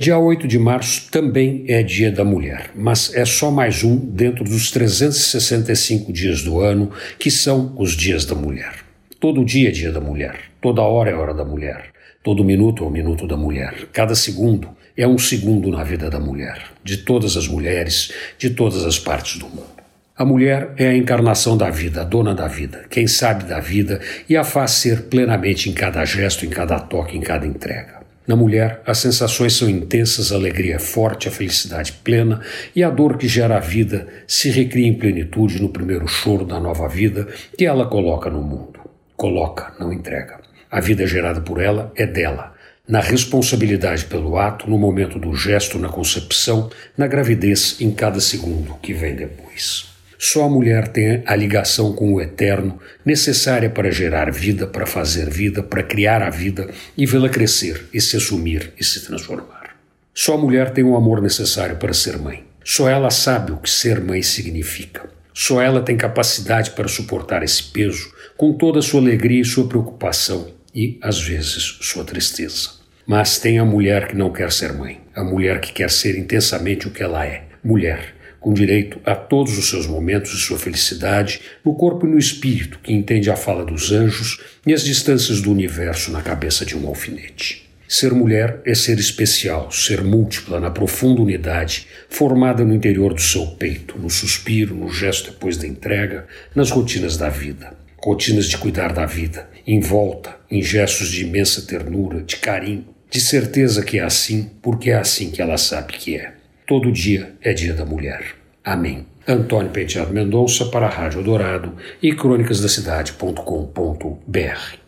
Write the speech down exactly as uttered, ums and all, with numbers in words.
Dia oito de março também é Dia da Mulher, mas é só mais um dentro dos trezentos e sessenta e cinco dias do ano que são os dias da mulher. Todo dia é Dia da Mulher, toda hora é hora da mulher, todo minuto é o minuto da mulher, cada segundo é um segundo na vida da mulher, de todas as mulheres, de todas as partes do mundo. A mulher é a encarnação da vida, a dona da vida, quem sabe da vida e a faz ser plenamente em cada gesto, em cada toque, em cada entrega. Na mulher, as sensações são intensas, a alegria é forte, a felicidade plena e a dor que gera a vida se recria em plenitude no primeiro choro da nova vida que ela coloca no mundo. Coloca, não entrega. A vida gerada por ela é dela, na responsabilidade pelo ato, no momento do gesto, na concepção, na gravidez, em cada segundo que vem depois. Só a mulher tem a ligação com o eterno necessária para gerar vida, para fazer vida, para criar a vida e vê-la crescer e se assumir e se transformar. Só a mulher tem o amor necessário para ser mãe. Só ela sabe o que ser mãe significa. Só ela tem capacidade para suportar esse peso com toda a sua alegria e sua preocupação e, às vezes, sua tristeza. Mas tem a mulher que não quer ser mãe, a mulher que quer ser intensamente o que ela é, mulher, com direito a todos os seus momentos de sua felicidade, no corpo e no espírito, que entende a fala dos anjos e as distâncias do universo na cabeça de um alfinete. Ser mulher é ser especial, ser múltipla na profunda unidade, formada no interior do seu peito, no suspiro, no gesto depois da entrega, nas rotinas da vida. Rotinas de cuidar da vida, em volta, em gestos de imensa ternura, de carinho, de certeza que é assim, porque é assim que ela sabe que é. Todo dia é Dia da Mulher. Amém. Antônio Penteado Mendonça para a Rádio Dourado e crônicas da cidade ponto com ponto br.